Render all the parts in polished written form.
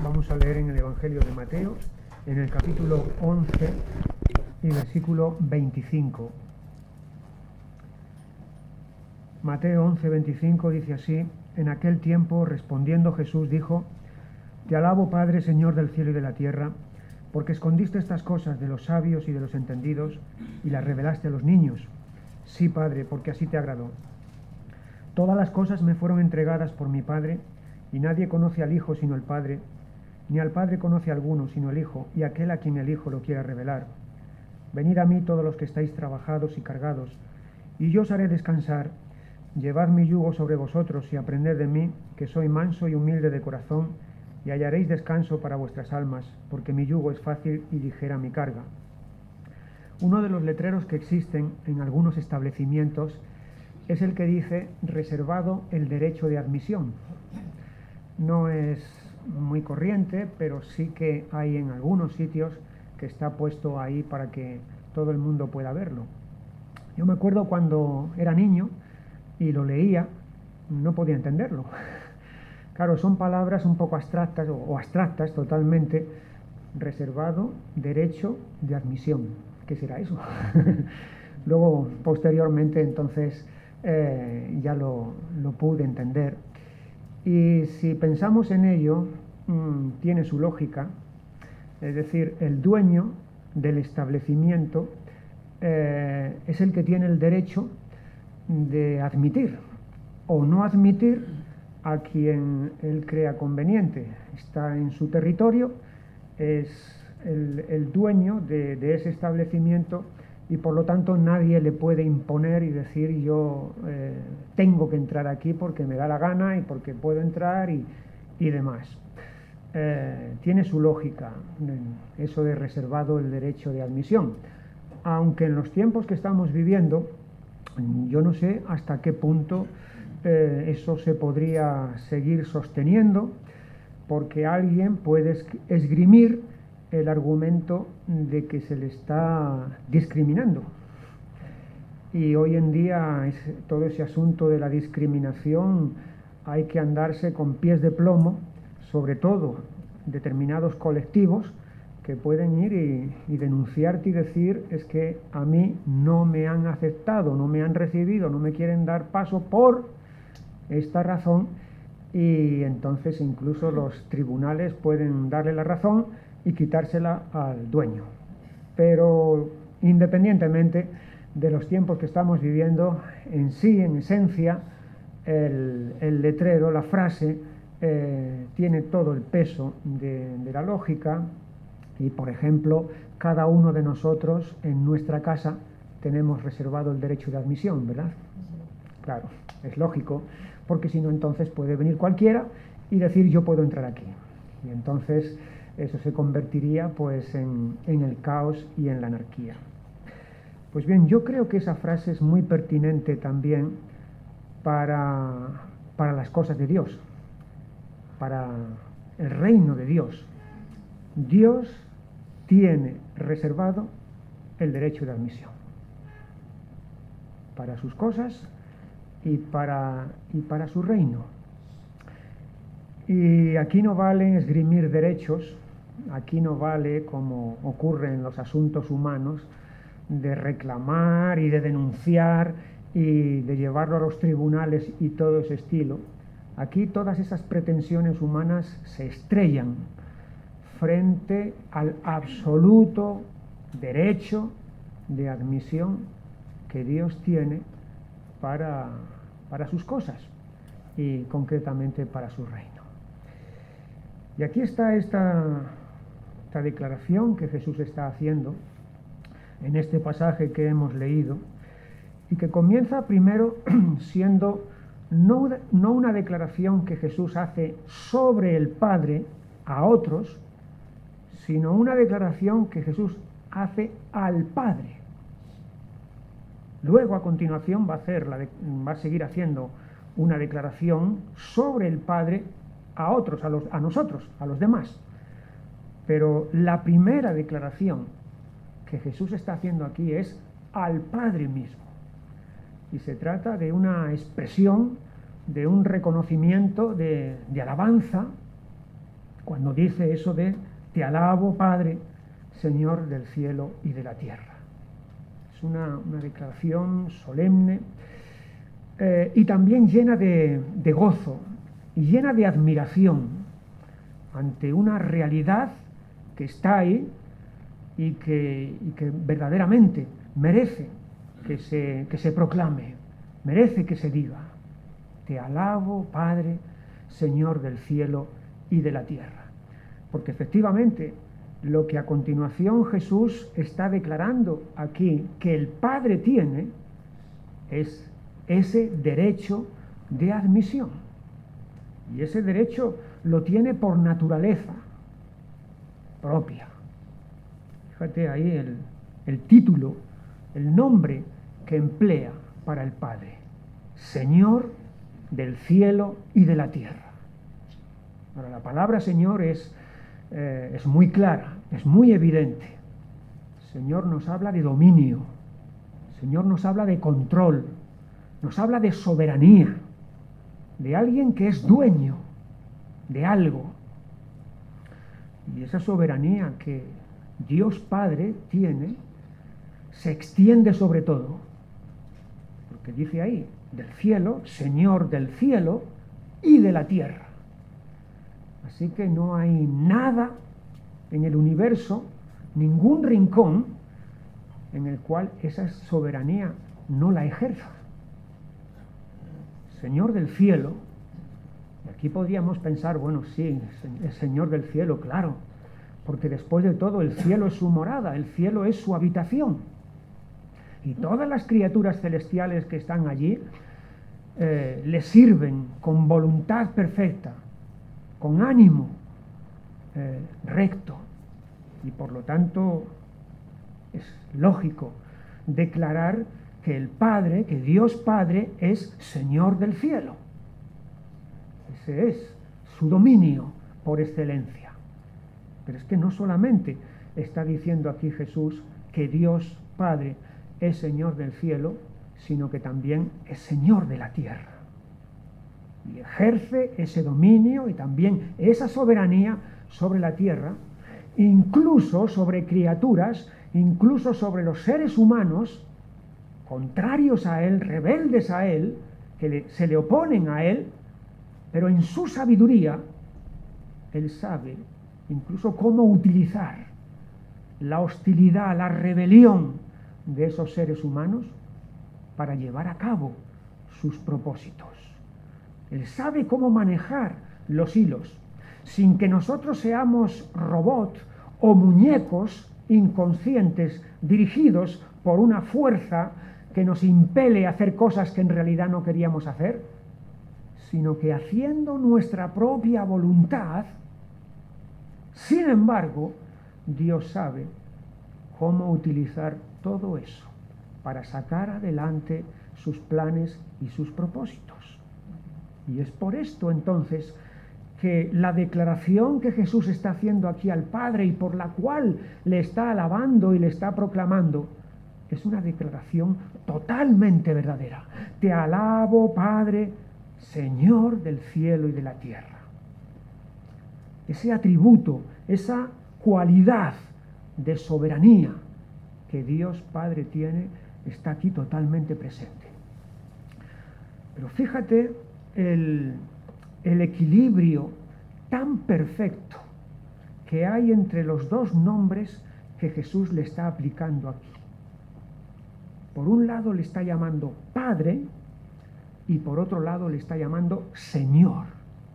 Vamos a leer en el Evangelio de Mateo, en el capítulo 11 y versículo 25. Mateo 11, 25 dice así: En aquel tiempo, respondiendo Jesús, dijo: Te alabo, Padre, Señor del cielo y de la tierra, porque escondiste estas cosas de los sabios y de los entendidos y las revelaste a los niños. Sí, Padre, porque así te agradó. Todas las cosas me fueron entregadas por mi Padre, y nadie conoce al Hijo sino el Padre, ni al Padre conoce a alguno sino el Hijo, y aquel a quien el Hijo lo quiera revelar. Venid a mí todos los que estáis trabajados y cargados, y yo os haré descansar. Llevad mi yugo sobre vosotros y aprended de mí, que soy manso y humilde de corazón, y hallaréis descanso para vuestras almas, porque mi yugo es fácil y ligera mi carga. Uno de los letreros que existen en algunos establecimientos es el que dice: reservado el derecho de admisión. No es muy corriente, pero sí que hay en algunos sitios que está puesto ahí para que todo el mundo pueda verlo. Yo me acuerdo cuando era niño y lo leía, no podía entenderlo. Claro, son palabras un poco abstractas o abstractas totalmente. Reservado derecho de admisión. ¿Qué será eso? Luego, posteriormente, entonces, ya lo pude entender. Y si pensamos en ello, tiene su lógica. Es decir, el dueño del establecimiento es el que tiene el derecho de admitir o no admitir a quien él crea conveniente. Está en su territorio, es el dueño de ese establecimiento, y por lo tanto nadie le puede imponer y decir: yo tengo que entrar aquí porque me da la gana y porque puedo entrar y demás. Tiene su lógica eso de reservado el derecho de admisión, aunque en los tiempos que estamos viviendo yo no sé hasta qué punto eso se podría seguir sosteniendo, porque alguien puede esgrimir el argumento de que se le está discriminando. Y hoy en día todo ese asunto de la discriminación hay que andarse con pies de plomo, sobre todo determinados colectivos que pueden ir y denunciarte y decir: es que a mí no me han aceptado, no me han recibido, no me quieren dar paso por esta razón, y entonces incluso los tribunales pueden darle la razón y quitársela al dueño. Pero independientemente de los tiempos que estamos viviendo, en sí, en esencia, el letrero, la frase, tiene todo el peso de la lógica. Y por ejemplo, cada uno de nosotros en nuestra casa tenemos reservado el derecho de admisión, ¿verdad? Claro, es lógico, porque si no, entonces puede venir cualquiera y decir: yo puedo entrar aquí. Y entonces eso se convertiría pues en el caos y en la anarquía. Pues bien, yo creo que esa frase es muy pertinente también para las cosas de Dios, para el reino de Dios. Dios tiene reservado el derecho de admisión para sus cosas y para su reino. Y aquí no vale esgrimir derechos, aquí no vale, como ocurre en los asuntos humanos, de reclamar y de denunciar y de llevarlo a los tribunales y todo ese estilo. Aquí todas esas pretensiones humanas se estrellan frente al absoluto derecho de admisión que Dios tiene para sus cosas y concretamente para su reino. Y aquí está esta declaración que Jesús está haciendo en este pasaje que hemos leído, y que comienza primero siendo no una declaración que Jesús hace sobre el Padre a otros, sino una declaración que Jesús hace al Padre. Luego, a continuación, va a seguir haciendo una declaración sobre el Padre a otros, a nosotros, a los demás. Pero la primera declaración que Jesús está haciendo aquí es al Padre mismo. Y se trata de una expresión, de un reconocimiento de alabanza cuando dice eso de te alabo, Padre, Señor del cielo y de la tierra. Es una declaración solemne y también llena de gozo y llena de admiración ante una realidad que está ahí y que verdaderamente merece que se proclame, merece que se diga: te alabo, Padre, Señor del cielo y de la tierra. Porque efectivamente lo que a continuación Jesús está declarando aquí que el Padre tiene es ese derecho de admisión. Y ese derecho lo tiene por naturaleza propia. Fíjate ahí el título, el nombre que emplea para el Padre: Señor del cielo y de la tierra. Ahora, la palabra Señor es muy clara, es muy evidente. Señor nos habla de dominio, Señor nos habla de control, nos habla de soberanía, de alguien que es dueño de algo. Y esa soberanía que Dios Padre tiene se extiende sobre todo, porque dice ahí, del cielo, Señor del cielo y de la tierra. Así que no hay nada en el universo, ningún rincón en el cual esa soberanía no la ejerza. Señor del cielo, y aquí podríamos pensar, bueno, sí, es Señor del cielo, claro, porque después de todo el cielo es su morada, el cielo es su habitación. Y todas las criaturas celestiales que están allí le sirven con voluntad perfecta, con ánimo recto, y por lo tanto es lógico declarar que el Padre, que Dios Padre es Señor del cielo. Ese es su dominio por excelencia. Pero es que no solamente está diciendo aquí Jesús que Dios Padre es Señor del cielo, sino que también es Señor de la tierra. Y ejerce ese dominio y también esa soberanía sobre la tierra, incluso sobre criaturas, incluso sobre los seres humanos, contrarios a Él, rebeldes a Él, que se le oponen a Él, pero en su sabiduría, Él sabe incluso cómo utilizar la hostilidad, la rebelión de esos seres humanos para llevar a cabo sus propósitos. Él sabe cómo manejar los hilos, sin que nosotros seamos robots o muñecos inconscientes dirigidos por una fuerza que nos impele a hacer cosas que en realidad no queríamos hacer, sino que haciendo nuestra propia voluntad, sin embargo, Dios sabe cómo utilizar todo eso para sacar adelante sus planes y sus propósitos. Y es por esto entonces que la declaración que Jesús está haciendo aquí al Padre y por la cual le está alabando y le está proclamando es una declaración totalmente verdadera. Te alabo, Padre, Señor del cielo y de la tierra. Ese atributo, esa cualidad de soberanía que Dios Padre tiene está aquí totalmente presente. Pero fíjate el equilibrio tan perfecto que hay entre los dos nombres que Jesús le está aplicando aquí. Por un lado le está llamando Padre y por otro lado le está llamando Señor.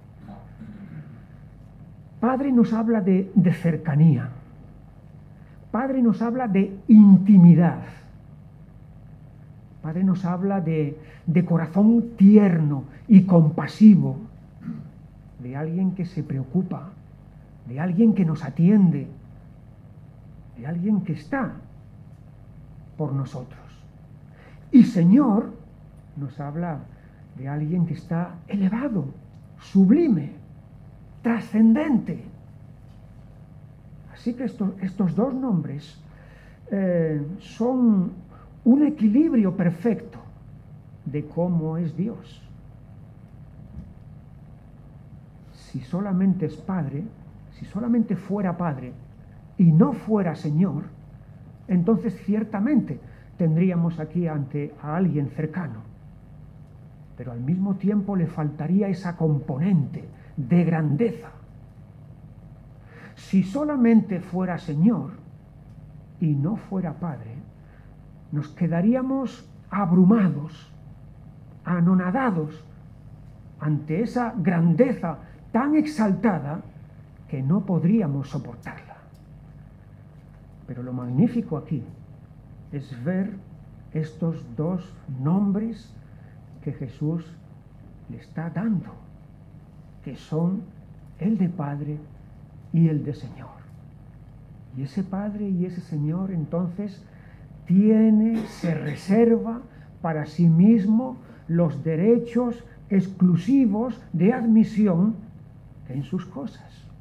Padre nos habla de cercanía. Padre nos habla de intimidad. Padre nos habla de corazón tierno y compasivo, de alguien que se preocupa, de alguien que nos atiende, de alguien que está por nosotros. Y Señor nos habla de alguien que está elevado, sublime, trascendente. Así que estos dos nombres son un equilibrio perfecto de cómo es Dios. Si solamente es Padre, si solamente fuera Padre y no fuera Señor, entonces ciertamente tendríamos aquí ante a alguien cercano. Pero al mismo tiempo le faltaría esa componente de grandeza. Si solamente fuera Señor y no fuera Padre, nos quedaríamos abrumados, anonadados ante esa grandeza tan exaltada que no podríamos soportarla. Pero lo magnífico aquí es ver estos dos nombres que Jesús le está dando, que son el de Padre y el de Señor. Y ese Padre y ese Señor entonces se reserva para sí mismo los derechos exclusivos de admisión en sus cosas.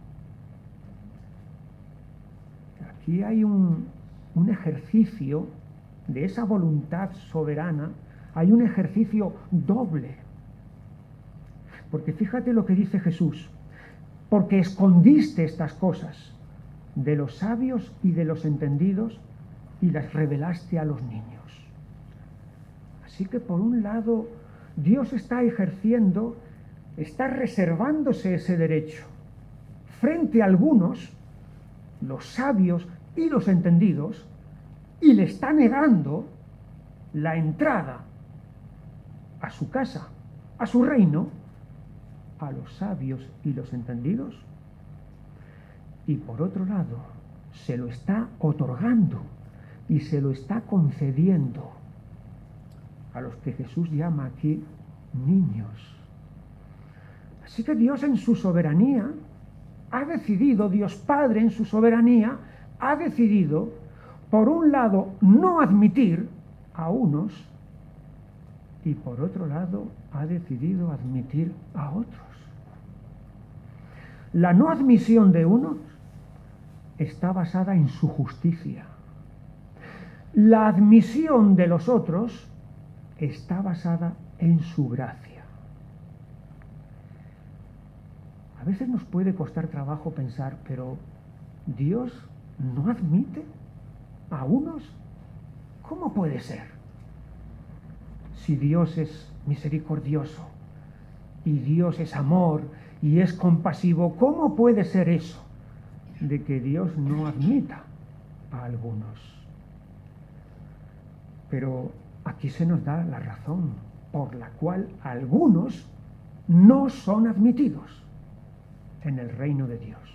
Aquí hay un ejercicio de esa voluntad soberana, hay un ejercicio doble. Porque fíjate lo que dice Jesús: porque escondiste estas cosas de los sabios y de los entendidos y las revelaste a los niños. Así que por un lado, Dios está ejerciendo, está reservándose ese derecho frente a algunos, los sabios y los entendidos, y le está negando la entrada a su casa, a su reino, a los sabios y los entendidos. Y por otro lado, se lo está otorgando y se lo está concediendo a los que Jesús llama aquí niños. Así que Dios en su soberanía ha decidido, Dios Padre en su soberanía ha decidido, por un lado, no admitir a unos y por otro lado ha decidido admitir a otros. La no admisión de unos está basada en su justicia. La admisión de los otros está basada en su gracia. A veces nos puede costar trabajo pensar, pero ¿Dios no admite a unos? ¿Cómo puede ser? Si Dios es misericordioso y Dios es amor y es compasivo, ¿cómo puede ser eso de que Dios no admita a algunos? Pero aquí se nos da la razón por la cual algunos no son admitidos en el reino de Dios.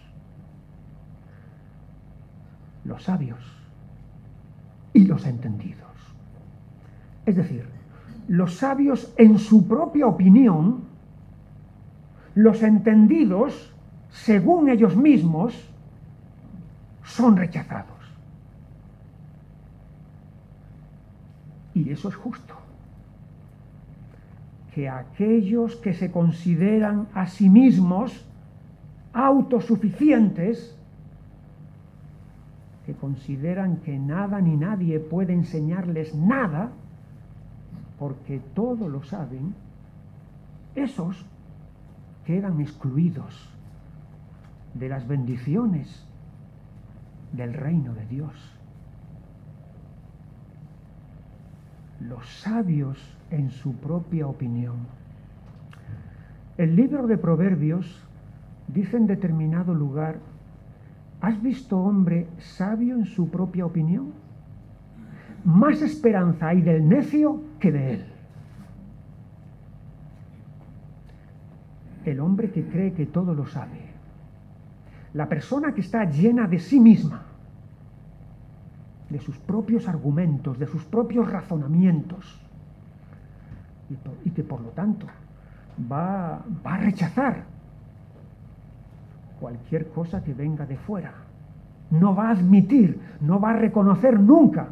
Los sabios y los entendidos. Es decir, los sabios en su propia opinión, los entendidos, según ellos mismos, son rechazados. Y eso es justo. Que aquellos que se consideran a sí mismos autosuficientes, que consideran que nada ni nadie puede enseñarles nada, porque todo lo saben, esos quedan excluidos de las bendiciones del reino de Dios. Los sabios en su propia opinión. El libro de Proverbios dice en determinado lugar: ¿has visto hombre sabio en su propia opinión? Más esperanza hay del necio que de él. El hombre que cree que todo lo sabe. La persona que está llena de sí misma, de sus propios argumentos, de sus propios razonamientos, y que por lo tanto va a rechazar cualquier cosa que venga de fuera. No va a admitir, no va a reconocer nunca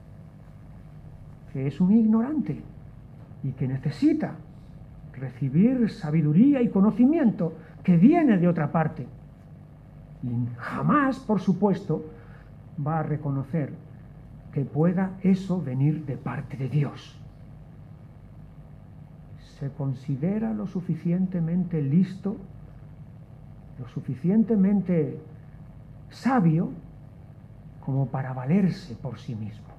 que es un ignorante y que necesita recibir sabiduría y conocimiento que viene de otra parte. Y jamás, por supuesto, va a reconocer que pueda eso venir de parte de Dios. Se considera lo suficientemente listo lo suficientemente sabio como para valerse por sí mismo.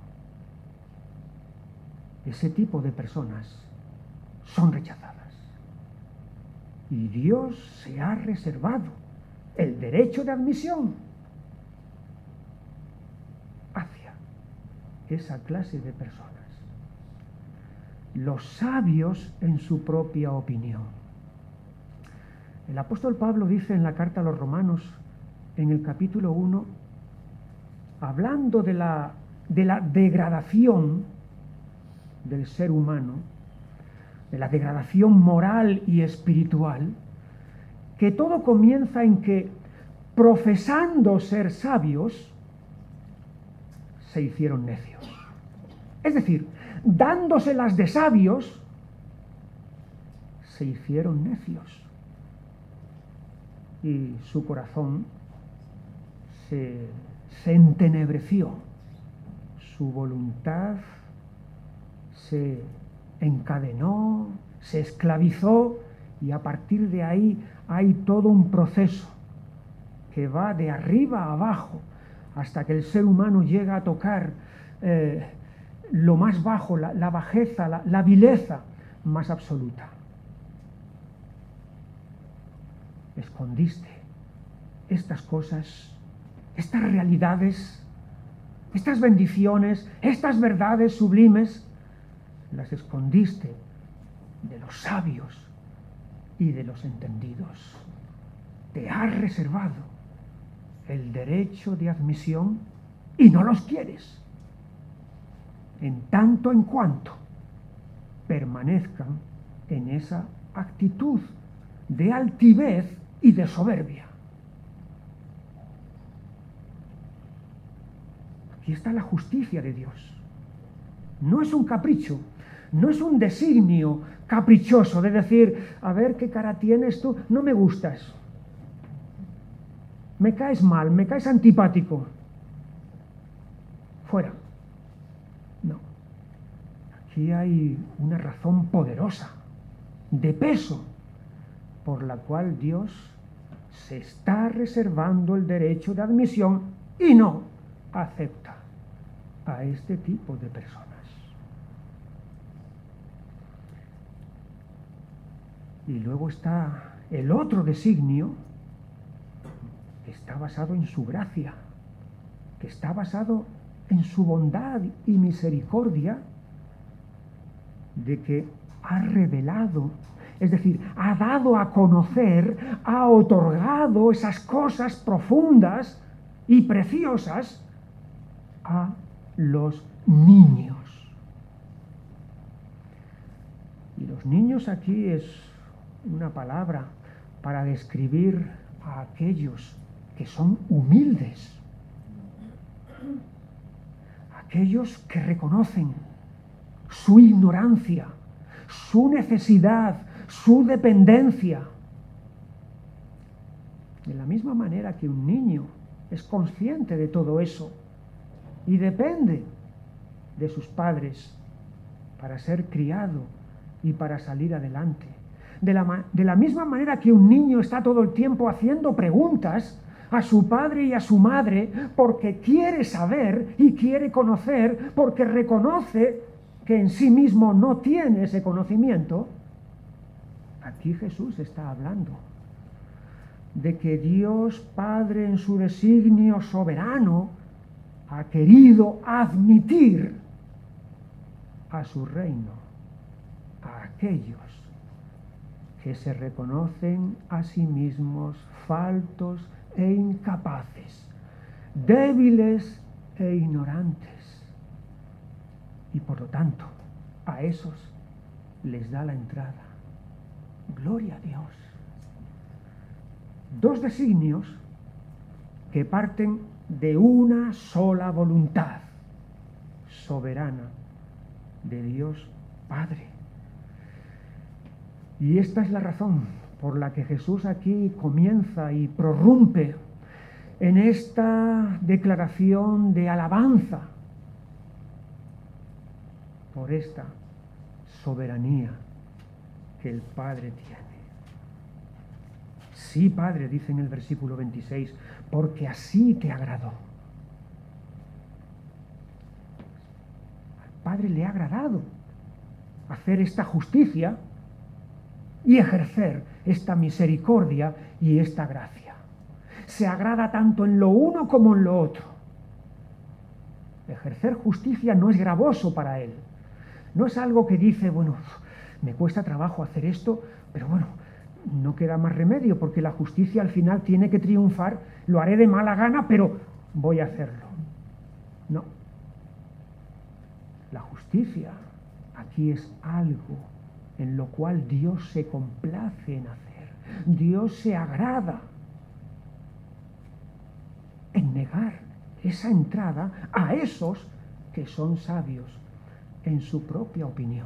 Ese tipo de personas son rechazadas. Y Dios se ha reservado el derecho de admisión hacia esa clase de personas. Los sabios en su propia opinión. El apóstol Pablo dice en la carta a los Romanos, en el capítulo 1, hablando de la degradación del ser humano, de la degradación moral y espiritual, que todo comienza en que, profesando ser sabios, se hicieron necios. Es decir, dándoselas de sabios, se hicieron necios. Y su corazón se entenebreció, su voluntad se encadenó, se esclavizó, y a partir de ahí hay todo un proceso que va de arriba a abajo hasta que el ser humano llega a tocar lo más bajo, la bajeza, la vileza más absoluta. Escondiste estas cosas, estas realidades, estas bendiciones, estas verdades sublimes, las escondiste de los sabios y de los entendidos. Te has reservado el derecho de admisión y no los quieres, en tanto en cuanto permanezcan en esa actitud de altivez y de soberbia. Aquí está la justicia de Dios. No es un capricho, no es un designio caprichoso de decir, a ver qué cara tienes tú, no me gustas, me caes mal, me caes antipático, fuera. No, aquí hay una razón poderosa, de peso, por la cual Dios se está reservando el derecho de admisión y no acepta a este tipo de personas. Y luego está el otro designio, que está basado en su gracia, que está basado en su bondad y misericordia, de que ha revelado, es decir, ha dado a conocer, ha otorgado esas cosas profundas y preciosas a los niños. Y los niños aquí es una palabra para describir a aquellos que son humildes, aquellos que reconocen su ignorancia, su necesidad, su dependencia. De la misma manera que un niño es consciente de todo eso y depende de sus padres para ser criado y para salir adelante. De la misma manera que un niño está todo el tiempo haciendo preguntas a su padre y a su madre porque quiere saber y quiere conocer, porque reconoce que en sí mismo no tiene ese conocimiento, aquí Jesús está hablando de que Dios Padre en su designio soberano ha querido admitir a su reino a aquellos que se reconocen a sí mismos faltos e incapaces, débiles e ignorantes, y por lo tanto a esos les da la entrada. Gloria a Dios. Dos designios que parten de una sola voluntad soberana de Dios Padre. Y esta es la razón por la que Jesús aquí comienza y prorrumpe en esta declaración de alabanza por esta soberanía que el Padre tiene. Sí, Padre, dice en el versículo 26, porque así te agradó. Al Padre le ha agradado hacer esta justicia y ejercer esta misericordia y esta gracia. Se agrada tanto en lo uno como en lo otro. Ejercer justicia no es gravoso para Él. No es algo que dice, bueno, me cuesta trabajo hacer esto, pero bueno, no queda más remedio porque la justicia al final tiene que triunfar, lo haré de mala gana, pero voy a hacerlo. No. La justicia aquí es algo en lo cual Dios se complace en hacer. Dios se agrada en negar esa entrada a esos que son sabios en su propia opinión,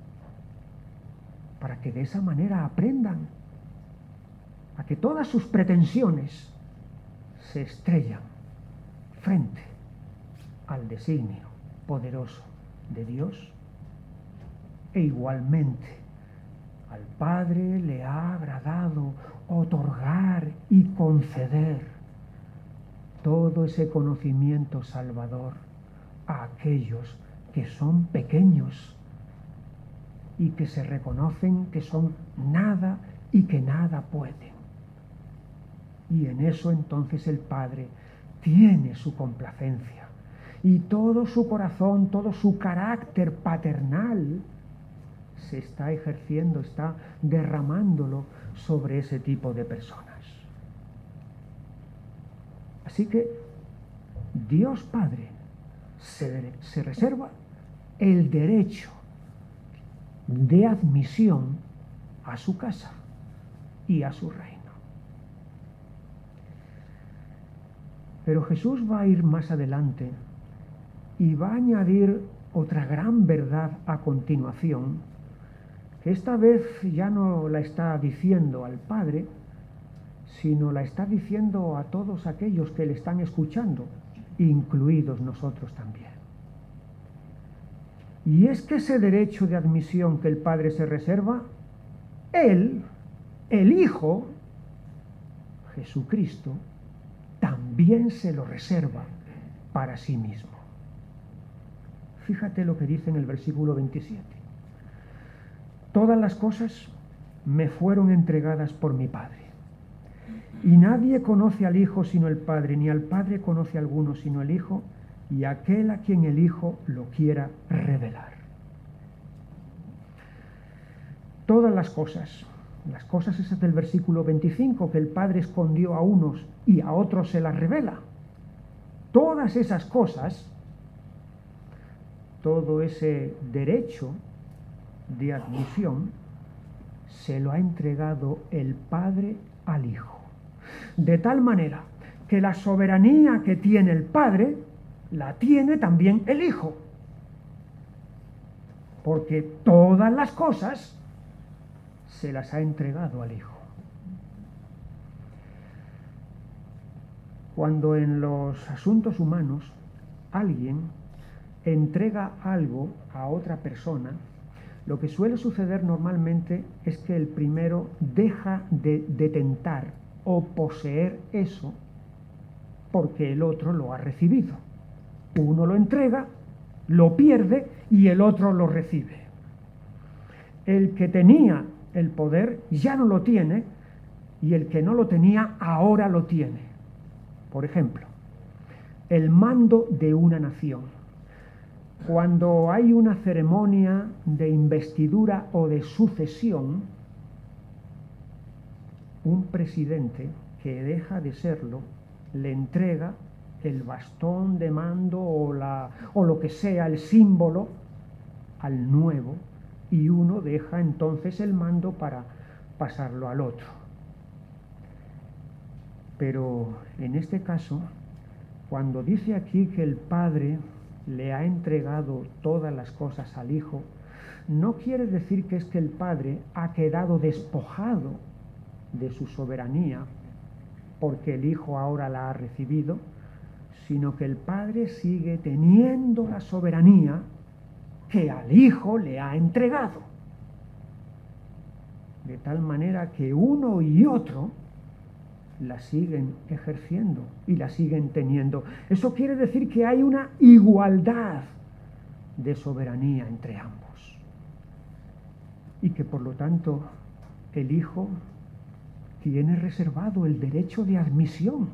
para que de esa manera aprendan a que todas sus pretensiones se estrellan frente al designio poderoso de Dios, e igualmente al Padre le ha agradado otorgar y conceder todo ese conocimiento salvador a aquellos que son pequeños y que se reconocen que son nada y que nada pueden. Y en eso entonces el Padre tiene su complacencia y todo su corazón, todo su carácter paternal se está ejerciendo, está derramándolo sobre ese tipo de personas. Así que Dios Padre se reserva el derecho de admisión a su casa y a su reino. Pero Jesús va a ir más adelante y va a añadir otra gran verdad a continuación, que esta vez ya no la está diciendo al Padre, sino la está diciendo a todos aquellos que le están escuchando, incluidos nosotros también. Y es que ese derecho de admisión que el Padre se reserva, Él, el Hijo, Jesucristo, también se lo reserva para sí mismo. Fíjate lo que dice en el versículo 27. Todas las cosas me fueron entregadas por mi Padre. Y nadie conoce al Hijo sino el Padre, ni al Padre conoce a alguno sino el Hijo, y aquel a quien el Hijo lo quiera revelar. Todas las cosas esas del versículo 25, que el Padre escondió a unos y a otros se las revela. Todas esas cosas, todo ese derecho de admisión, se lo ha entregado el Padre al Hijo. De tal manera que la soberanía que tiene el Padre, la tiene también el Hijo. Porque todas las cosas se las ha entregado al Hijo. Cuando en los asuntos humanos alguien entrega algo a otra persona, lo que suele suceder normalmente es que el primero deja de detentar o poseer eso porque el otro lo ha recibido. Uno lo entrega, lo pierde y el otro lo recibe. El que tenía el poder ya no lo tiene y el que no lo tenía ahora lo tiene. Por ejemplo, el mando de una nación. Cuando hay una ceremonia de investidura o de sucesión, un presidente que deja de serlo le entrega el bastón de mando o lo que sea, el símbolo, al nuevo, y uno deja entonces el mando para pasarlo al otro. Pero en este caso, cuando dice aquí que el Padre le ha entregado todas las cosas al Hijo, no quiere decir que es que el Padre ha quedado despojado de su soberanía porque el Hijo ahora la ha recibido, sino que el Padre sigue teniendo la soberanía que al Hijo le ha entregado. De tal manera que uno y otro la siguen ejerciendo y la siguen teniendo. Eso quiere decir que hay una igualdad de soberanía entre ambos. Y que por lo tanto el Hijo tiene reservado el derecho de admisión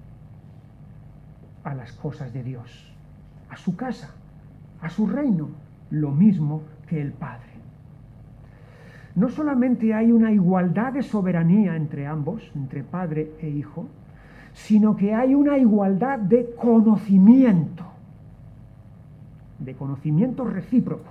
a las cosas de Dios, a su casa, a su reino, lo mismo que el Padre. No solamente hay una igualdad de soberanía entre ambos, entre Padre e Hijo, sino que hay una igualdad de conocimiento recíproco.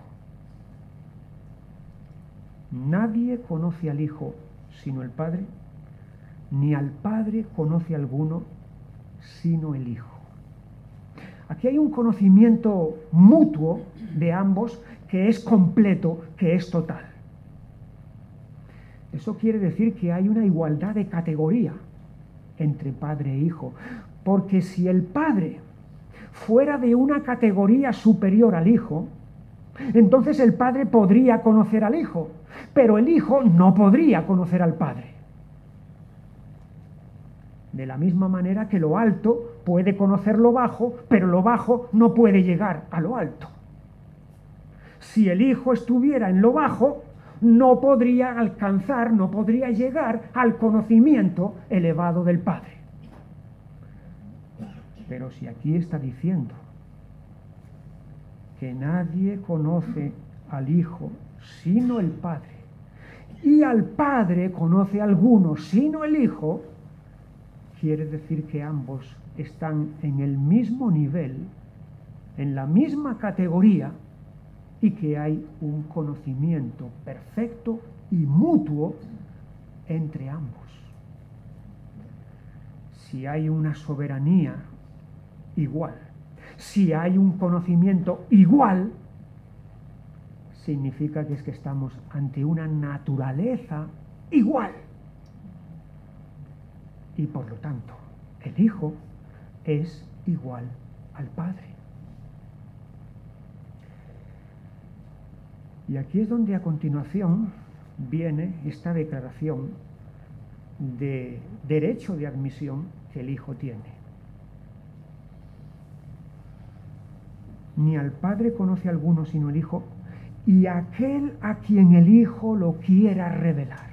Nadie conoce al Hijo sino el Padre, ni al Padre conoce alguno sino el Hijo. Aquí hay un conocimiento mutuo de ambos que es completo, que es total. Eso quiere decir que hay una igualdad de categoría entre Padre e Hijo, porque si el Padre fuera de una categoría superior al Hijo, entonces el Padre podría conocer al Hijo, pero el Hijo no podría conocer al Padre. De la misma manera que lo alto puede conocer lo bajo, pero lo bajo no puede llegar a lo alto. Si el Hijo estuviera en lo bajo, no podría alcanzar, no podría llegar al conocimiento elevado del Padre. Pero si aquí está diciendo que nadie conoce al Hijo sino el Padre, y al Padre conoce a alguno sino el Hijo, quiere decir que ambos están en el mismo nivel, en la misma categoría, y que hay un conocimiento perfecto y mutuo entre ambos. Si hay una soberanía igual, si hay un conocimiento igual, significa que es que estamos ante una naturaleza igual. Y por lo tanto, el Hijo es igual al Padre. Y aquí es donde a continuación viene esta declaración de derecho de admisión que el Hijo tiene. Ni al Padre conoce alguno sino el Hijo, y aquel a quien el Hijo lo quiera revelar.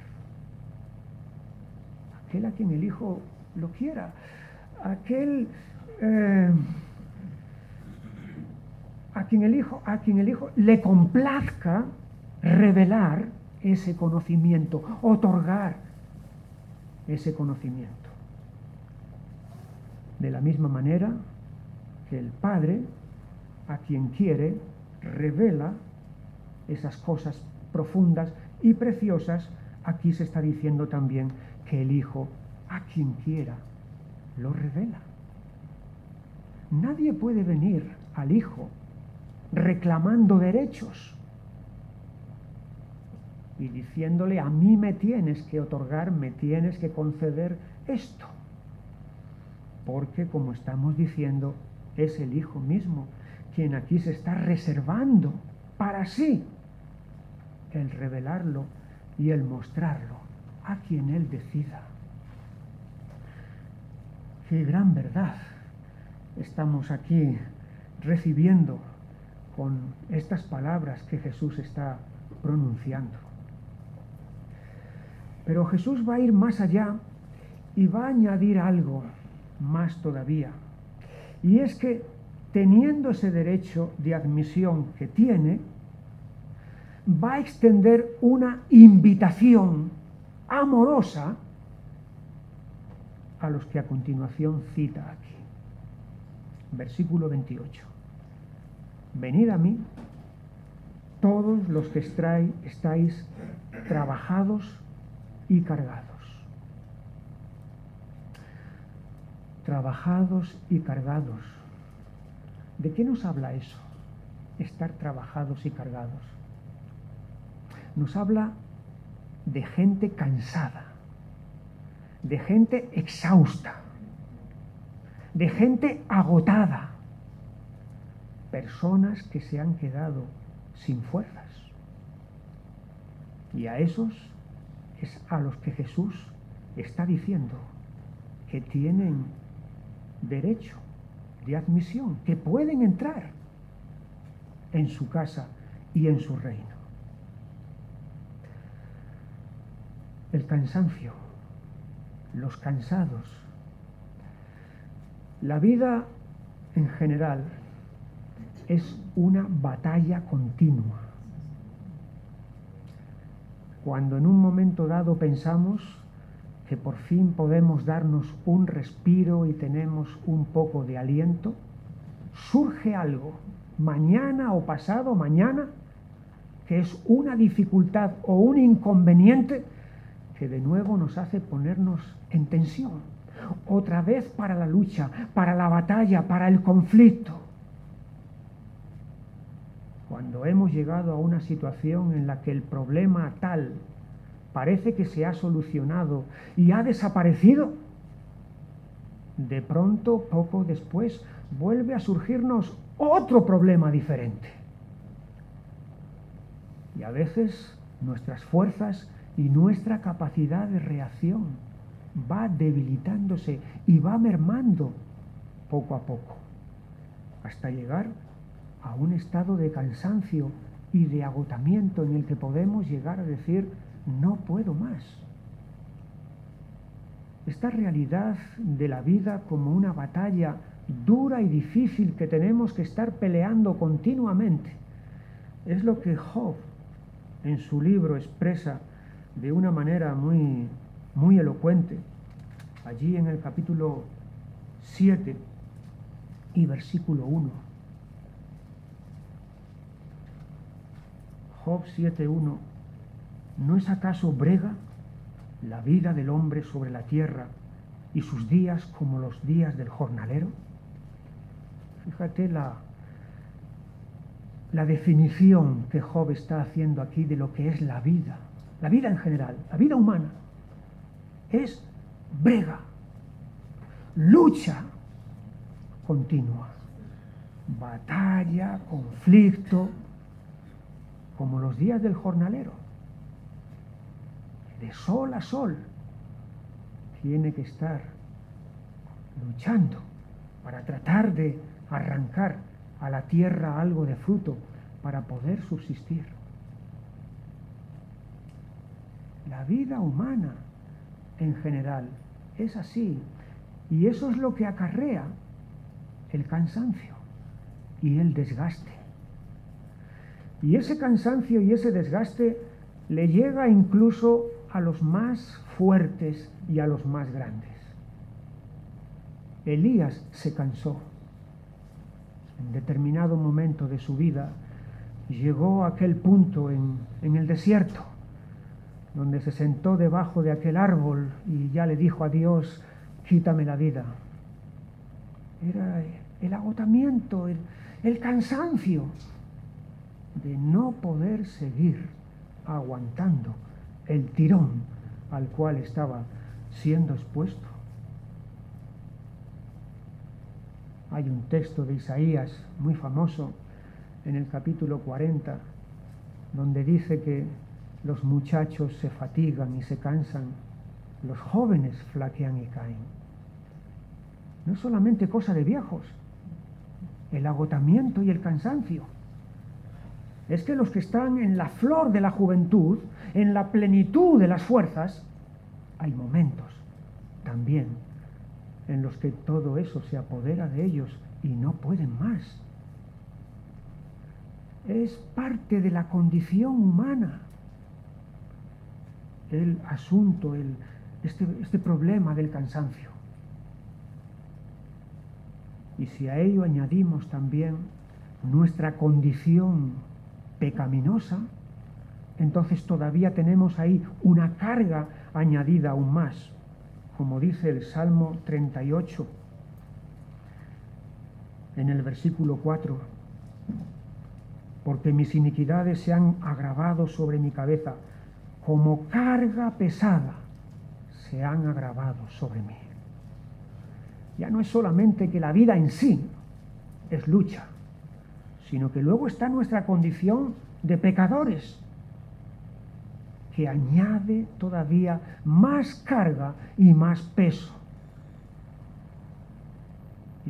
Aquel a quien el Hijo lo quiera. Aquel a quien el Hijo le complazca revelar ese conocimiento, otorgar ese conocimiento. De la misma manera que el Padre, a quien quiere, revela esas cosas profundas y preciosas, aquí se está diciendo también que el Hijo, a quien quiera, lo revela. Nadie puede venir al Hijo reclamando derechos y diciéndole: a mí me tienes que otorgar, me tienes que conceder esto, porque, como estamos diciendo, es el Hijo mismo quien aquí se está reservando para sí el revelarlo y el mostrarlo a quien Él decida. ¡Qué gran verdad estamos aquí recibiendo con estas palabras que Jesús está pronunciando! Pero Jesús va a ir más allá y va a añadir algo más todavía. Y es que, teniendo ese derecho de admisión que tiene, va a extender una invitación amorosa a los que a continuación cita aquí. Versículo 28. Venid a mí, todos los que estáis trabajados y cargados. Trabajados y cargados. ¿De qué nos habla eso? Estar trabajados y cargados. Nos habla de gente cansada, de gente exhausta, de gente agotada, personas que se han quedado sin fuerzas. Y a esos es a los que Jesús está diciendo: que tienen derecho de admisión, que pueden entrar en su casa y en su reino. El cansancio, los cansados, la vida en general es una batalla continua. Cuando en un momento dado pensamos que por fin podemos darnos un respiro y tenemos un poco de aliento, surge algo, mañana o pasado mañana, que es una dificultad o un inconveniente que de nuevo nos hace ponernos en tensión, otra vez para la lucha, para la batalla, para el conflicto. Cuando hemos llegado a una situación en la que el problema tal parece que se ha solucionado y ha desaparecido, de pronto, poco después, vuelve a surgirnos otro problema diferente. Y a veces nuestras fuerzas y nuestra capacidad de reacción va debilitándose y va mermando poco a poco, hasta llegar a un estado de cansancio y de agotamiento en el que podemos llegar a decir: no puedo más. Esta realidad de la vida como una batalla dura y difícil que tenemos que estar peleando continuamente es lo que Job en su libro expresa de una manera muy elocuente, allí en el capítulo 7 y versículo 1. Job 7:1. ¿No es acaso brega la vida del hombre sobre la tierra y sus días como los días del jornalero? Fíjate la definición que Job está haciendo aquí de lo que es la vida en general, la vida humana. Es brega, lucha continua, batalla, conflicto, como los días del jornalero. De sol a sol tiene que estar luchando para tratar de arrancar a la tierra algo de fruto para poder subsistir. La vida humana en general es así, y eso es lo que acarrea el cansancio y el desgaste. Y ese cansancio y ese desgaste le llega incluso a los más fuertes y a los más grandes. Elías se cansó. En determinado momento de su vida llegó a aquel punto en el desierto, donde se sentó debajo de aquel árbol y ya le dijo a Dios: quítame la vida. Era el agotamiento, el cansancio de no poder seguir aguantando el tirón al cual estaba siendo expuesto. Hay un texto de Isaías muy famoso en el capítulo 40, donde dice que los muchachos se fatigan y se cansan, los jóvenes flaquean y caen. No es solamente cosa de viejos, el agotamiento y el cansancio. Es que los que están en la flor de la juventud, en la plenitud de las fuerzas, hay momentos también en los que todo eso se apodera de ellos y no pueden más. Es parte de la condición humana el asunto, este problema del cansancio. Y si a ello añadimos también nuestra condición pecaminosa, entonces todavía tenemos ahí una carga añadida aún más, como dice el Salmo 38 en el versículo 4: porque mis iniquidades se han agravado sobre mi cabeza, como carga pesada se han agravado sobre mí. Ya no es solamente que la vida en sí es lucha, sino que luego está nuestra condición de pecadores, que añade todavía más carga y más peso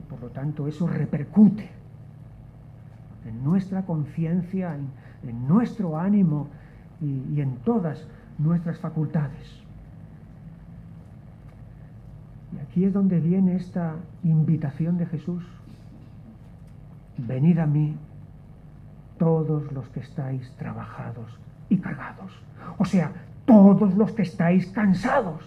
Por lo tanto, eso repercute en nuestra conciencia, en nuestro ánimo y en todas nuestras facultades. Y aquí es donde viene esta invitación de Jesús. Venid a mí todos los que estáis trabajados y cargados. O sea, todos los que estáis cansados.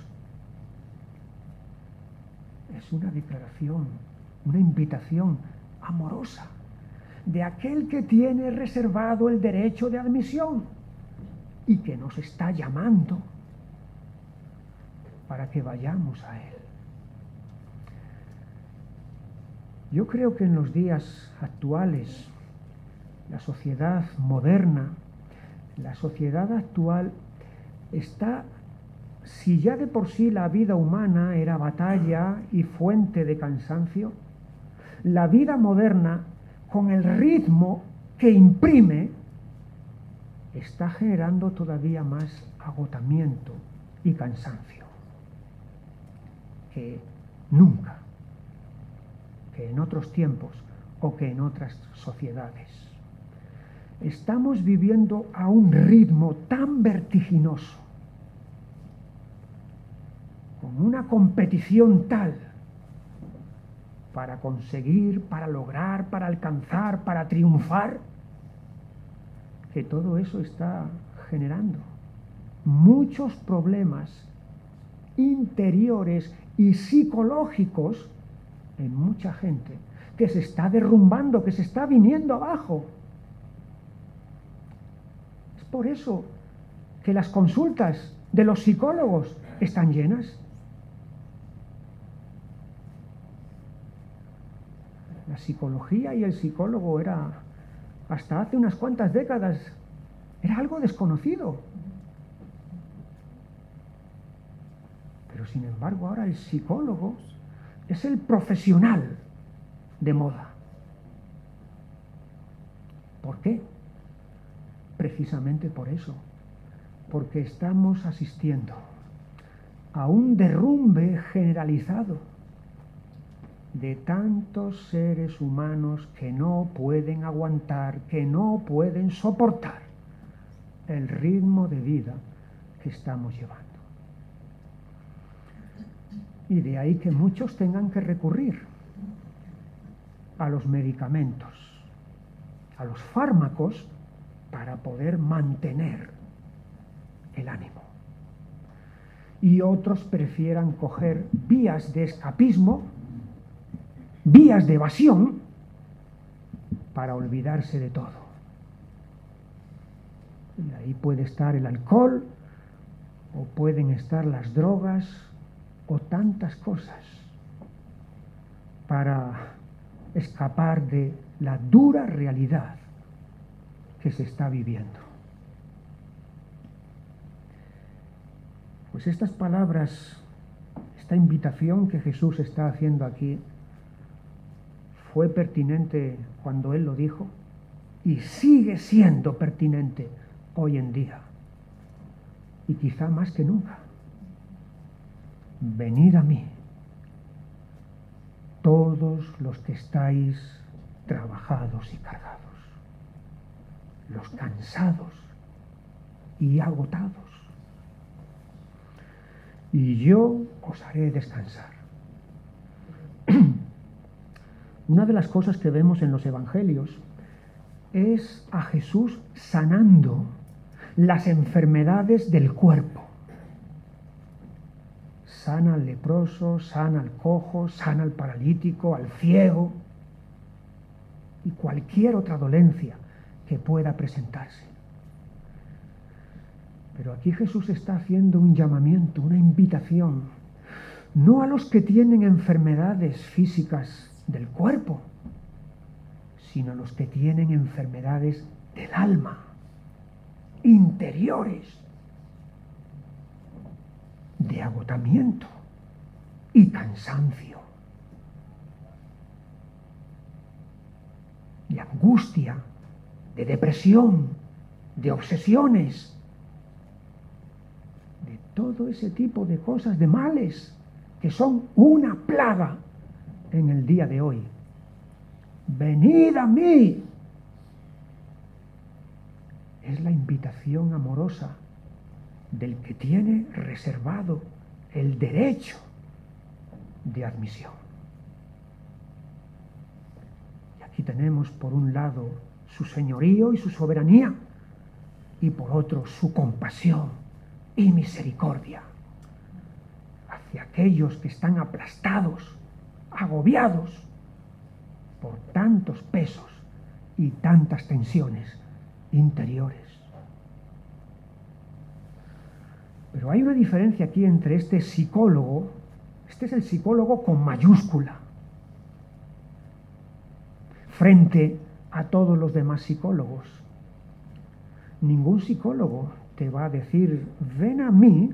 Es una declaración, una invitación amorosa de aquel que tiene reservado el derecho de admisión y que nos está llamando para que vayamos a Él. Yo creo que en los días actuales, la sociedad moderna, la sociedad actual está, si ya de por sí la vida humana era batalla y fuente de cansancio, la vida moderna, con el ritmo que imprime, está generando todavía más agotamiento y cansancio que nunca, que en otros tiempos o que en otras sociedades. Estamos viviendo a un ritmo tan vertiginoso, con una competición tal para conseguir, para lograr, para alcanzar, para triunfar, que todo eso está generando muchos problemas interiores y psicológicos en mucha gente que se está derrumbando, que se está viniendo abajo. Es por eso que las consultas de los psicólogos están llenas. La psicología y el psicólogo era, hasta hace unas cuantas décadas, era algo desconocido. Pero sin embargo ahora el psicólogo es el profesional de moda. ¿Por qué? Precisamente por eso, porque estamos asistiendo a un derrumbe generalizado de tantos seres humanos que no pueden aguantar, que no pueden soportar el ritmo de vida que estamos llevando. Y de ahí que muchos tengan que recurrir a los medicamentos, a los fármacos, para poder mantener el ánimo. Y otros prefieran coger vías de escapismo, vías de evasión, para olvidarse de todo. Y ahí puede estar el alcohol, o pueden estar las drogas, o tantas cosas, para escapar de la dura realidad que se está viviendo. Pues estas palabras, esta invitación que Jesús está haciendo aquí, fue pertinente cuando Él lo dijo y sigue siendo pertinente hoy en día, y quizá más que nunca. Venid a mí, todos los que estáis trabajados y cargados, los cansados y agotados, y yo os haré descansar. Una de las cosas que vemos en los evangelios es a Jesús sanando las enfermedades del cuerpo. Sana al leproso, sana al cojo, sana al paralítico, al ciego y cualquier otra dolencia que pueda presentarse. Pero aquí Jesús está haciendo un llamamiento, una invitación, no a los que tienen enfermedades físicas del cuerpo, sino a los que tienen enfermedades del alma, interiores, de agotamiento y cansancio, de angustia, de depresión, de obsesiones, todo ese tipo de cosas, de males, que son una plaga en el día de hoy. Venid a mí. Es la invitación amorosa del que tiene reservado el derecho de admisión. Y aquí tenemos por un lado su señorío y su soberanía, y por otro su compasión y misericordia hacia aquellos que están aplastados, agobiados por tantos pesos y tantas tensiones interiores. Pero hay una diferencia aquí entre este psicólogo, este es el psicólogo con mayúscula, frente a todos los demás psicólogos. Ningún psicólogo te va a decir, ven a mí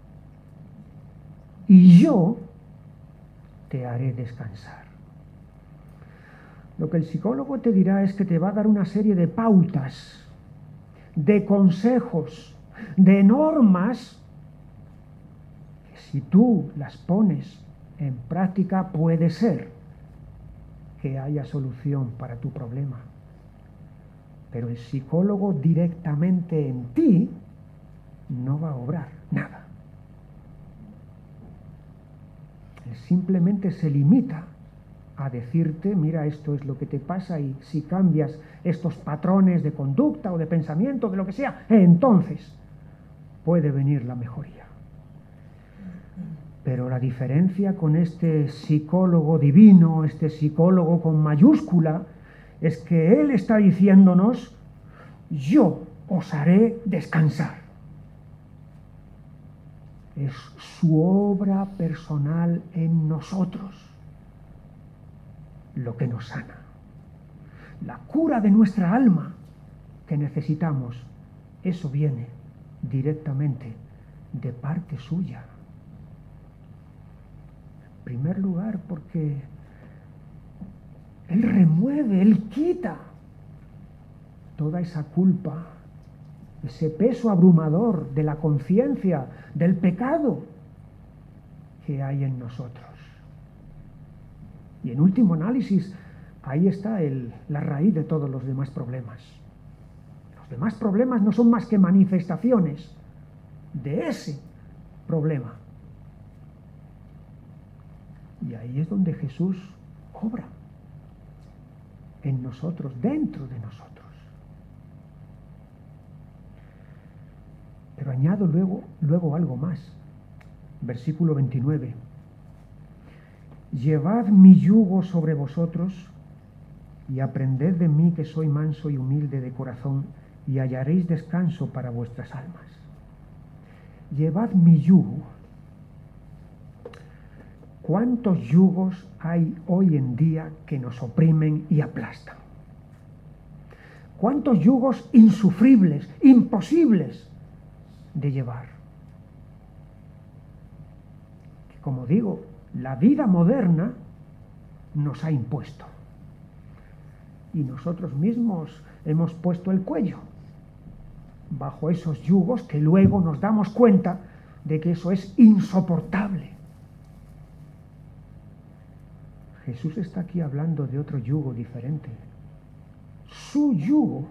y yo te haré descansar. Lo que el psicólogo te dirá es que te va a dar una serie de pautas, de consejos, de normas, que si tú las pones en práctica puede ser que haya solución para tu problema. Pero el psicólogo directamente en ti no va a obrar nada. Él simplemente se limita a decirte, mira, esto es lo que te pasa y si cambias estos patrones de conducta o de pensamiento, de lo que sea, entonces puede venir la mejoría. Pero la diferencia con este psicólogo divino, este psicólogo con mayúscula, es que él está diciéndonos, yo os haré descansar. Es su obra personal en nosotros lo que nos sana. La cura de nuestra alma que necesitamos, eso viene directamente de parte suya. En primer lugar, porque Él remueve, Él quita toda esa culpa, ese peso abrumador de la conciencia, del pecado que hay en nosotros. Y en último análisis, ahí está la raíz de todos los demás problemas. Los demás problemas no son más que manifestaciones de ese problema. Y ahí es donde Jesús obra en nosotros, dentro de nosotros. Pero añado luego algo más. Versículo 29. Llevad mi yugo sobre vosotros y aprended de mí que soy manso y humilde de corazón y hallaréis descanso para vuestras almas. Llevad mi yugo. ¿Cuántos yugos hay hoy en día que nos oprimen y aplastan? ¿Cuántos yugos insufribles, imposibles de llevar? Que, como digo, la vida moderna nos ha impuesto. Y nosotros mismos hemos puesto el cuello bajo esos yugos que luego nos damos cuenta de que eso es insoportable. Jesús está aquí hablando de otro yugo diferente. Su yugo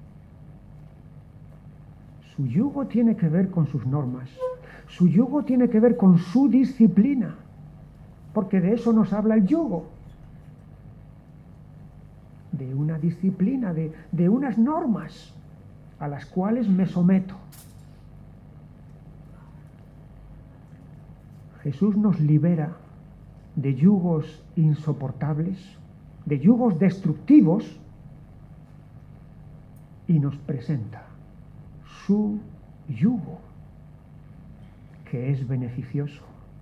tiene que ver con sus normas. Su yugo tiene que ver con su disciplina, porque de eso nos habla el yugo. De una disciplina, de unas normas a las cuales me someto. Jesús nos libera de yugos insoportables, de yugos destructivos, y nos presenta su yugo, que es beneficioso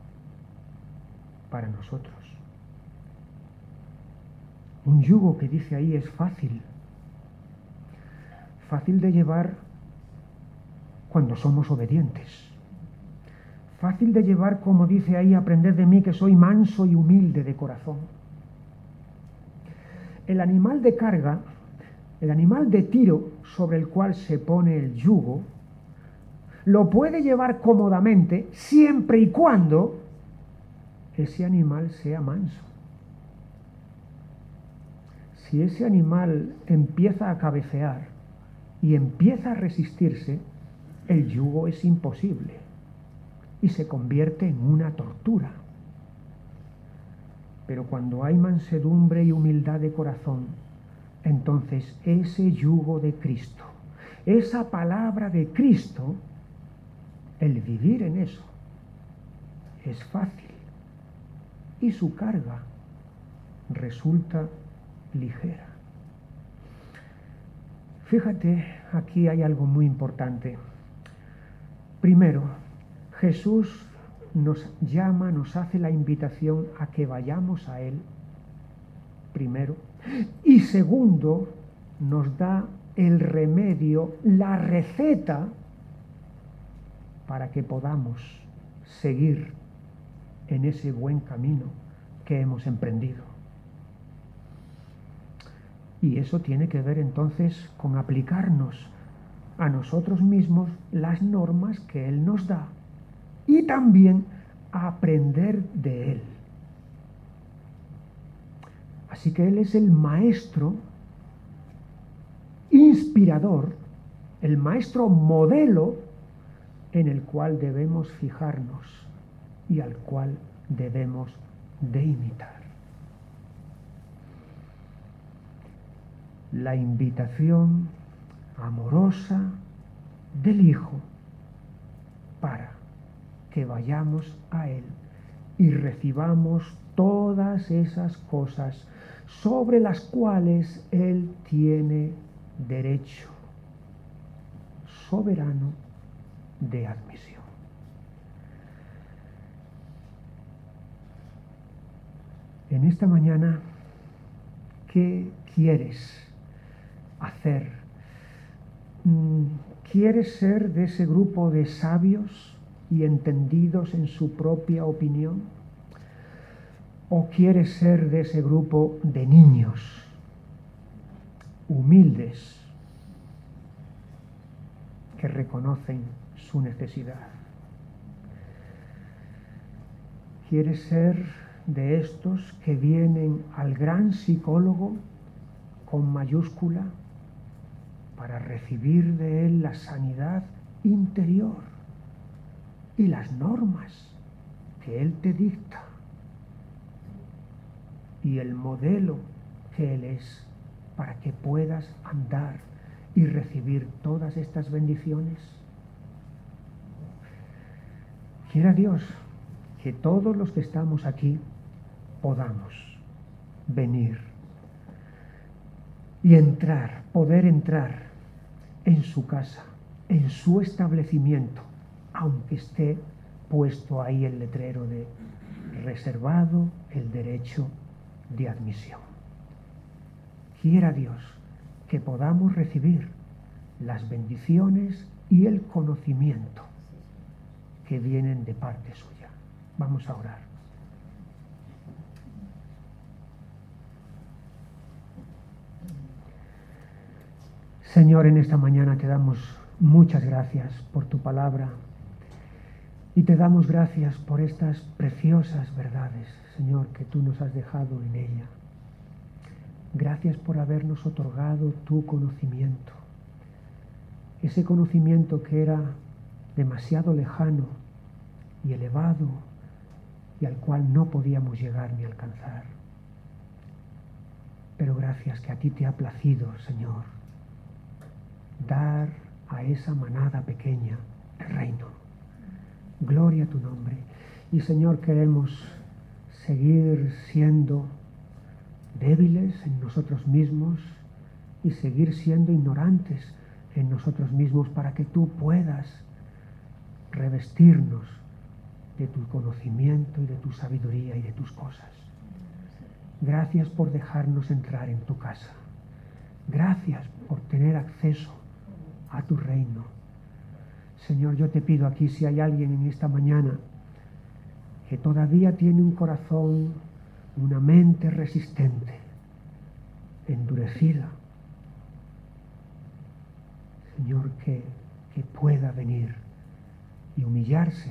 para nosotros. Un yugo que dice ahí es fácil de llevar cuando somos obedientes. Fácil de llevar, como dice ahí, aprended de mí que soy manso y humilde de corazón. El animal de carga, el animal de tiro sobre el cual se pone el yugo, lo puede llevar cómodamente siempre y cuando ese animal sea manso. si ese animal empieza a cabecear y empieza a resistirse, el yugo es imposible y se convierte en una tortura. Pero cuando hay mansedumbre y humildad de corazón, entonces ese yugo de Cristo, esa palabra de Cristo, el vivir en eso, es fácil y su carga resulta ligera. Fíjate, aquí hay algo muy importante. Primero, Jesús nos llama, nos hace la invitación a que vayamos a Él, primero. Y segundo, nos da el remedio, la receta, para que podamos seguir en ese buen camino que hemos emprendido. Y eso tiene que ver entonces con aplicarnos a nosotros mismos las normas que Él nos da y también a aprender de Él. Así que Él es el maestro inspirador, el maestro modelo en el cual debemos fijarnos y al cual debemos de imitar. La invitación amorosa del Hijo para que vayamos a Él y recibamos todas esas cosas sobre las cuales Él tiene derecho soberano de admisión. En esta mañana, ¿qué quieres hacer? ¿Quieres ser de ese grupo de sabios y entendidos en su propia opinión? ¿O quieres ser de ese grupo de niños humildes que reconocen su necesidad? ¿Quieres ser de estos que vienen al gran psicólogo con mayúscula para recibir de él la sanidad interior y las normas que él te dicta y el modelo que él es para que puedas andar y recibir todas estas bendiciones? Quiera Dios que todos los que estamos aquí podamos venir y poder entrar en su casa, en su establecimiento, aunque esté puesto ahí el letrero de reservado el derecho de admisión. Quiera Dios que podamos recibir las bendiciones y el conocimiento que vienen de parte suya. Vamos a orar. Señor, en esta mañana te damos muchas gracias por tu palabra y te damos gracias por estas preciosas verdades, Señor, que tú nos has dejado en ella. Gracias por habernos otorgado tu conocimiento, ese conocimiento que era demasiado lejano y elevado y al cual no podíamos llegar ni alcanzar. Pero gracias que a ti te ha placido, Señor, dar a esa manada pequeña el reino. Gloria a tu nombre. Y Señor, queremos seguir siendo débiles en nosotros mismos y seguir siendo ignorantes en nosotros mismos para que tú puedas revestirnos de tu conocimiento y de tu sabiduría y de tus cosas. Gracias por dejarnos entrar en tu casa. Gracias por tener acceso a tu reino. Señor, yo te pido aquí, si hay alguien en esta mañana que todavía tiene un corazón, una mente resistente, endurecida, Señor, que pueda venir y humillarse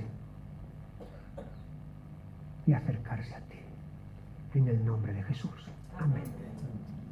y acercarse a ti. En el nombre de Jesús. Amén.